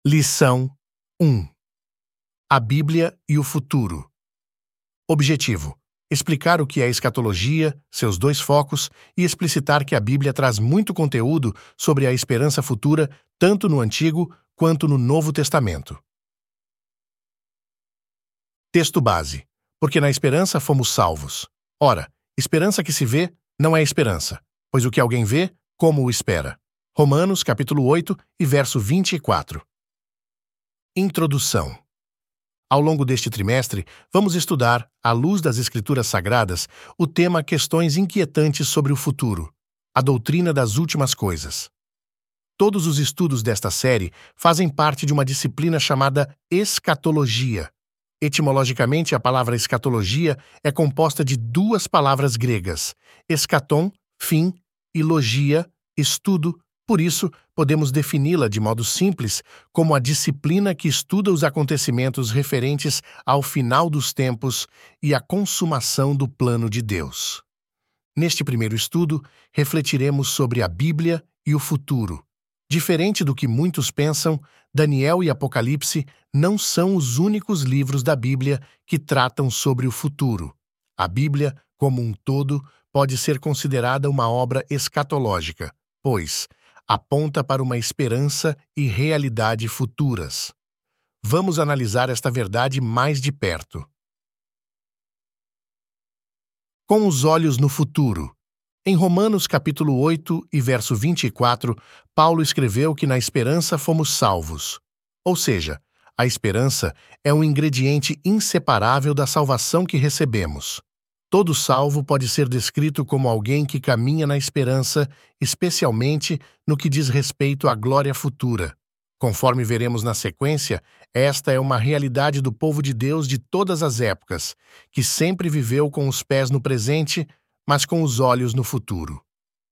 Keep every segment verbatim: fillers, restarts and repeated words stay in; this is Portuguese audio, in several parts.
Lição um. A Bíblia e o futuro. Objetivo: explicar o que é escatologia, seus dois focos e explicitar que a Bíblia traz muito conteúdo sobre a esperança futura, tanto no Antigo quanto no Novo Testamento. Texto base: porque na esperança fomos salvos. Ora, esperança que se vê não é esperança, pois o que alguém vê, como o espera? Romanos, capítulo oito e verso vinte e quatro. Introdução. Ao longo deste trimestre, vamos estudar, à luz das Escrituras Sagradas, o tema Questões Inquietantes sobre o Futuro, a doutrina das últimas coisas. Todos os estudos desta série fazem parte de uma disciplina chamada escatologia. Etimologicamente, a palavra escatologia é composta de duas palavras gregas, eschaton, fim, e logia, estudo. Por isso, podemos defini-la de modo simples como a disciplina que estuda os acontecimentos referentes ao final dos tempos e à consumação do plano de Deus. Neste primeiro estudo, refletiremos sobre a Bíblia e o futuro. Diferente do que muitos pensam, Daniel e Apocalipse não são os únicos livros da Bíblia que tratam sobre o futuro. A Bíblia, como um todo, pode ser considerada uma obra escatológica, pois aponta para uma esperança e realidade futuras. Vamos analisar esta verdade mais de perto. Com os olhos no futuro. Em Romanos capítulo oito e verso vinte e quatro, Paulo escreveu que na esperança fomos salvos. Ou seja, a esperança é um ingrediente inseparável da salvação que recebemos. Todo salvo pode ser descrito como alguém que caminha na esperança, especialmente no que diz respeito à glória futura. Conforme veremos na sequência, esta é uma realidade do povo de Deus de todas as épocas, que sempre viveu com os pés no presente, mas com os olhos no futuro.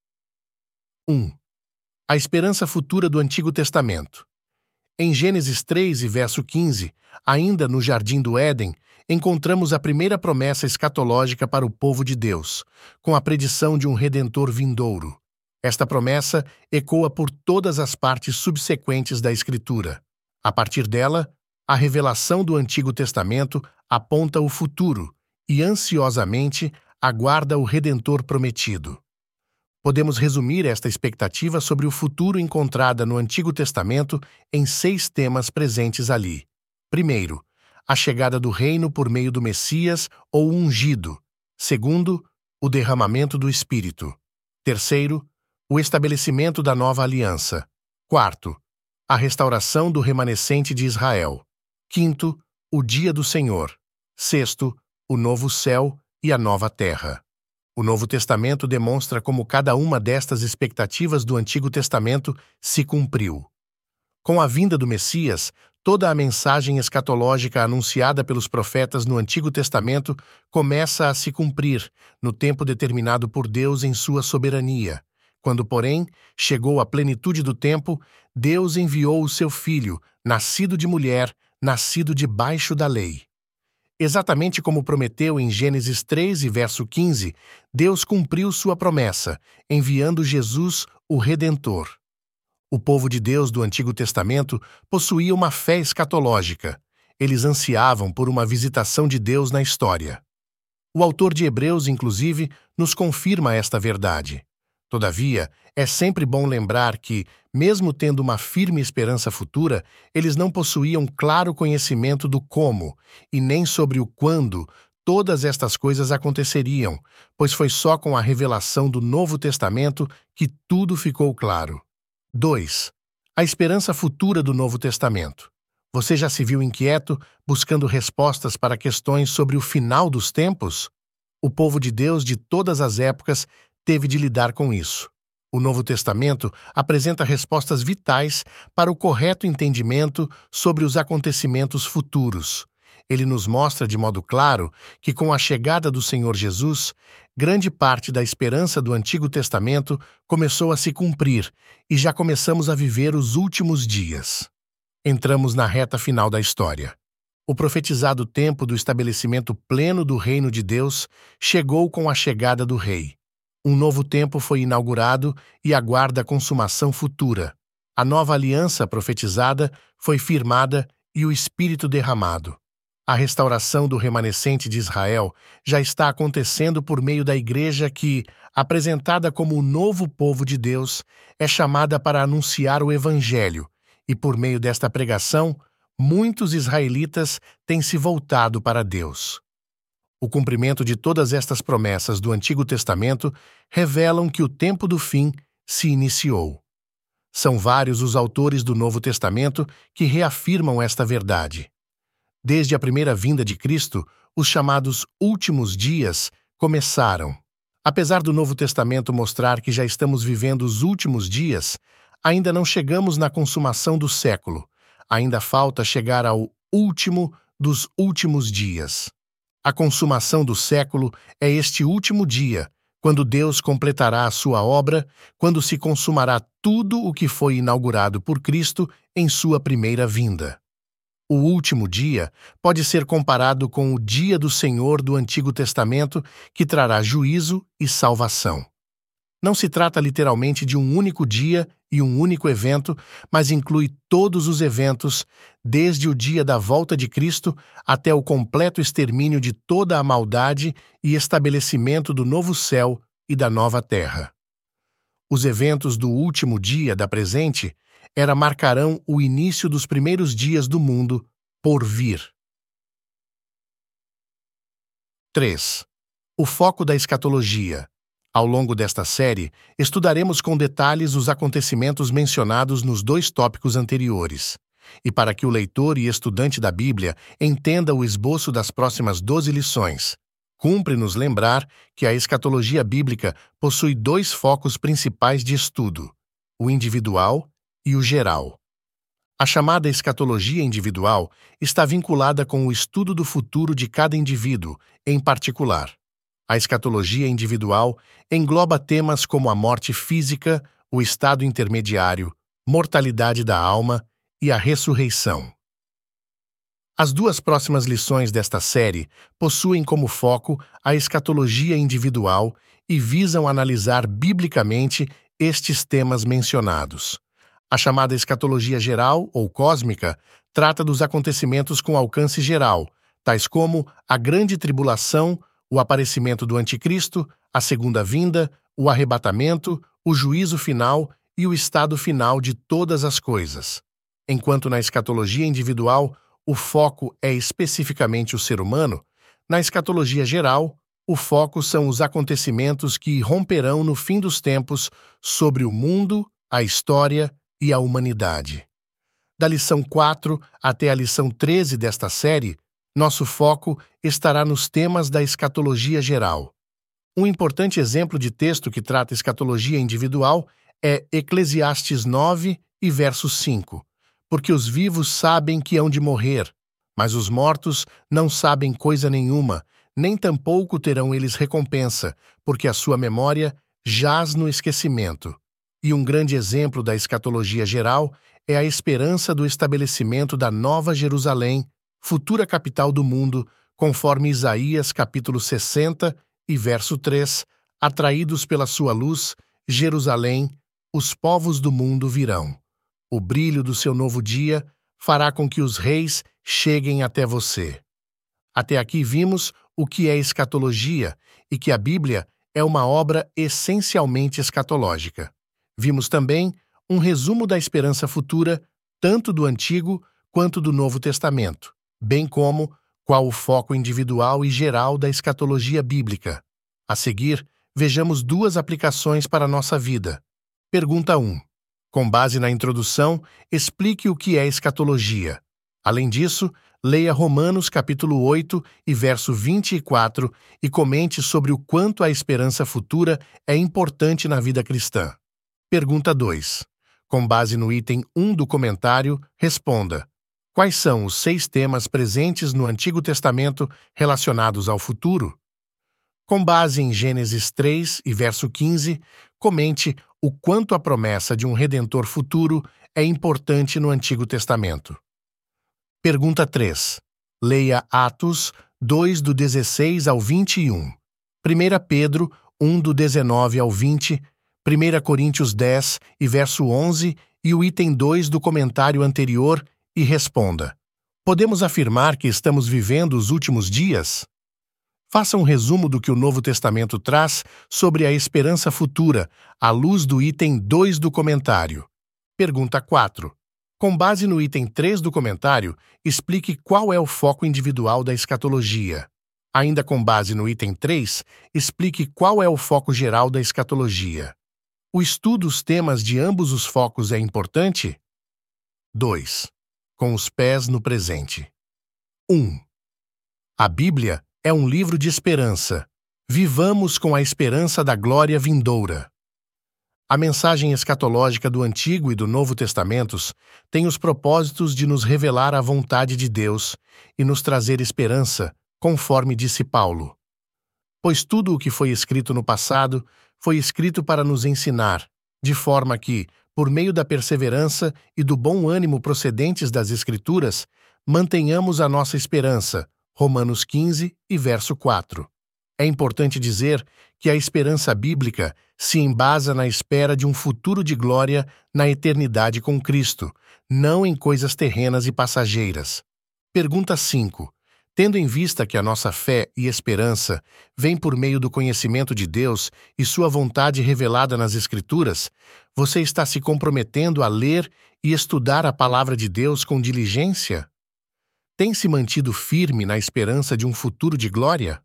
um. A esperança futura do Antigo Testamento. Em Gênesis três e verso quinze, ainda no Jardim do Éden, encontramos a primeira promessa escatológica para o povo de Deus, com a predição de um Redentor vindouro. Esta promessa ecoa por todas as partes subsequentes da Escritura. A partir dela, a revelação do Antigo Testamento aponta o futuro e, ansiosamente, aguarda o Redentor prometido. Podemos resumir esta expectativa sobre o futuro encontrada no Antigo Testamento em seis temas presentes ali. Primeiro, a chegada do reino por meio do Messias ou ungido. Segundo, o derramamento do Espírito. Terceiro, o estabelecimento da nova aliança. Quarto, a restauração do remanescente de Israel. Quinto, o dia do Senhor. Sexto, o novo céu e a nova terra. O Novo Testamento demonstra como cada uma destas expectativas do Antigo Testamento se cumpriu. Com a vinda do Messias, toda a mensagem escatológica anunciada pelos profetas no Antigo Testamento começa a se cumprir no tempo determinado por Deus em sua soberania. Quando, porém, chegou a plenitude do tempo, Deus enviou o seu Filho, nascido de mulher, nascido debaixo da lei. Exatamente como prometeu em Gênesis três e verso quinze, Deus cumpriu sua promessa, enviando Jesus, o Redentor. O povo de Deus do Antigo Testamento possuía uma fé escatológica. Eles ansiavam por uma visitação de Deus na história. O autor de Hebreus, inclusive, nos confirma esta verdade. Todavia, é sempre bom lembrar que, mesmo tendo uma firme esperança futura, eles não possuíam claro conhecimento do como, e nem sobre o quando, todas estas coisas aconteceriam, pois foi só com a revelação do Novo Testamento que tudo ficou claro. dois. A esperança futura do Novo Testamento. Você já se viu inquieto, buscando respostas para questões sobre o final dos tempos? O povo de Deus de todas as épocas teve de lidar com isso. O Novo Testamento apresenta respostas vitais para o correto entendimento sobre os acontecimentos futuros. Ele nos mostra de modo claro que, com a chegada do Senhor Jesus, grande parte da esperança do Antigo Testamento começou a se cumprir e já começamos a viver os últimos dias. Entramos na reta final da história. O profetizado tempo do estabelecimento pleno do reino de Deus chegou com a chegada do Rei. Um novo tempo foi inaugurado e aguarda a consumação futura. A nova aliança profetizada foi firmada e o Espírito derramado. A restauração do remanescente de Israel já está acontecendo por meio da Igreja que, apresentada como o novo povo de Deus, é chamada para anunciar o Evangelho, e por meio desta pregação, muitos israelitas têm se voltado para Deus. O cumprimento de todas estas promessas do Antigo Testamento revelam que o tempo do fim se iniciou. São vários os autores do Novo Testamento que reafirmam esta verdade. Desde a primeira vinda de Cristo, os chamados últimos dias começaram. Apesar do Novo Testamento mostrar que já estamos vivendo os últimos dias, ainda não chegamos na consumação do século. Ainda falta chegar ao último dos últimos dias. A consumação do século é este último dia, quando Deus completará a sua obra, quando se consumará tudo o que foi inaugurado por Cristo em sua primeira vinda. O último dia pode ser comparado com o dia do Senhor do Antigo Testamento, que trará juízo e salvação. Não se trata literalmente de um único dia e um único evento, mas inclui todos os eventos, desde o dia da volta de Cristo até o completo extermínio de toda a maldade e estabelecimento do novo céu e da nova terra. Os eventos do último dia da presente era marcarão o início dos primeiros dias do mundo por vir. três. O foco da escatologia. Ao longo desta série, estudaremos com detalhes os acontecimentos mencionados nos dois tópicos anteriores. E para que o leitor e estudante da Bíblia entenda o esboço das próximas doze lições, cumpre-nos lembrar que a escatologia bíblica possui dois focos principais de estudo: o individual e o geral. A chamada escatologia individual está vinculada com o estudo do futuro de cada indivíduo, em particular. A escatologia individual engloba temas como a morte física, o estado intermediário, mortalidade da alma e a ressurreição. As duas próximas lições desta série possuem como foco a escatologia individual e visam analisar biblicamente estes temas mencionados. A chamada escatologia geral ou cósmica trata dos acontecimentos com alcance geral, tais como a grande tribulação, o aparecimento do anticristo, a segunda vinda, o arrebatamento, o juízo final e o estado final de todas as coisas. Enquanto na escatologia individual o foco é especificamente o ser humano, na escatologia geral o foco são os acontecimentos que romperão no fim dos tempos sobre o mundo, a história e a humanidade. Da lição quatro até a lição treze desta série, nosso foco estará nos temas da escatologia geral. Um importante exemplo de texto que trata escatologia individual é Eclesiastes nove e verso cinco. Porque os vivos sabem que hão de morrer, mas os mortos não sabem coisa nenhuma, nem tampouco terão eles recompensa, porque a sua memória jaz no esquecimento. E um grande exemplo da escatologia geral é a esperança do estabelecimento da Nova Jerusalém, futura capital do mundo, conforme Isaías capítulo sessenta e verso três, atraídos pela sua luz, Jerusalém, os povos do mundo virão. O brilho do seu novo dia fará com que os reis cheguem até você. Até aqui vimos o que é escatologia e que a Bíblia é uma obra essencialmente escatológica. Vimos também um resumo da esperança futura, tanto do Antigo quanto do Novo Testamento, bem como qual o foco individual e geral da escatologia bíblica. A seguir, vejamos duas aplicações para a nossa vida. Pergunta um. Com base na introdução, explique o que é escatologia. Além disso, leia Romanos capítulo oito e verso vinte e quatro e comente sobre o quanto a esperança futura é importante na vida cristã. Pergunta dois. Com base no item um do comentário, responda: quais são os seis temas presentes no Antigo Testamento relacionados ao futuro? Com base em Gênesis três e verso quinze, comente o quanto a promessa de um Redentor futuro é importante no Antigo Testamento. Pergunta três. Leia Atos dois do dezesseis ao vinte e um, primeira Pedro um do dezenove ao vinte, primeira Coríntios dez e verso onze e o item dois do comentário anterior e responda: podemos afirmar que estamos vivendo os últimos dias? Faça um resumo do que o Novo Testamento traz sobre a esperança futura, à luz do item dois do comentário. Pergunta quatro. Com base no item três do comentário, explique qual é o foco individual da escatologia. Ainda com base no item três, explique qual é o foco geral da escatologia. O estudo dos temas de ambos os focos é importante? dois. Com os pés no presente. um. A Bíblia é um livro de esperança. Vivamos com a esperança da glória vindoura. A mensagem escatológica do Antigo e do Novo Testamentos tem os propósitos de nos revelar a vontade de Deus e nos trazer esperança, conforme disse Paulo. Pois tudo o que foi escrito no passado foi escrito para nos ensinar, de forma que, por meio da perseverança e do bom ânimo procedentes das Escrituras, mantenhamos a nossa esperança. Romanos quinze e verso quatro. É importante dizer que a esperança bíblica se embasa na espera de um futuro de glória na eternidade com Cristo, não em coisas terrenas e passageiras. Pergunta cinco. Tendo em vista que a nossa fé e esperança vêm por meio do conhecimento de Deus e sua vontade revelada nas Escrituras, você está se comprometendo a ler e estudar a palavra de Deus com diligência? Tem se mantido firme na esperança de um futuro de glória?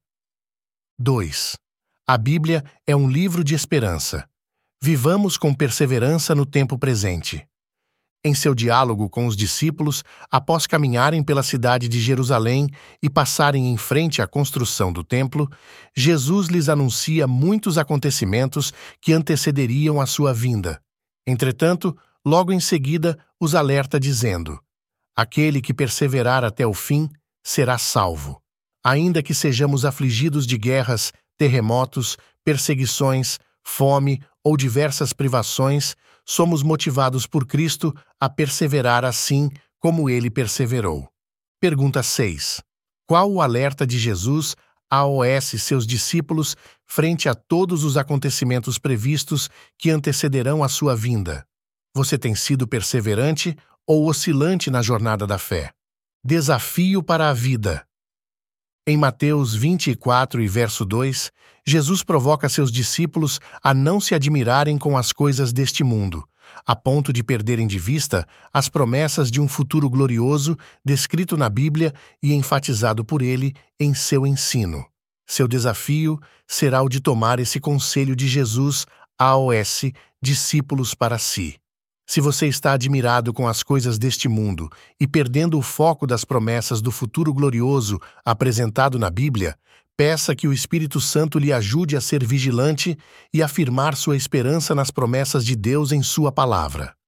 dois. A Bíblia é um livro de esperança. Vivamos com perseverança no tempo presente. Em seu diálogo com os discípulos, após caminharem pela cidade de Jerusalém e passarem em frente à construção do templo, Jesus lhes anuncia muitos acontecimentos que antecederiam a sua vinda. Entretanto, logo em seguida, os alerta dizendo: aquele que perseverar até o fim será salvo. Ainda que sejamos afligidos de guerras, terremotos, perseguições, fome ou diversas privações, somos motivados por Cristo a perseverar assim como ele perseverou. Pergunta seis. Qual o alerta de Jesus aos seus discípulos frente a todos os acontecimentos previstos que antecederão a sua vinda? Você tem sido perseverante ou oscilante na jornada da fé? Desafio para a vida. Em Mateus vinte e quatro e verso dois, Jesus provoca seus discípulos a não se admirarem com as coisas deste mundo, a ponto de perderem de vista as promessas de um futuro glorioso descrito na Bíblia e enfatizado por ele em seu ensino. Seu desafio será o de tomar esse conselho de Jesus aos discípulos para si. Se você está admirado com as coisas deste mundo e perdendo o foco das promessas do futuro glorioso apresentado na Bíblia, peça que o Espírito Santo lhe ajude a ser vigilante e afirmar sua esperança nas promessas de Deus em sua palavra.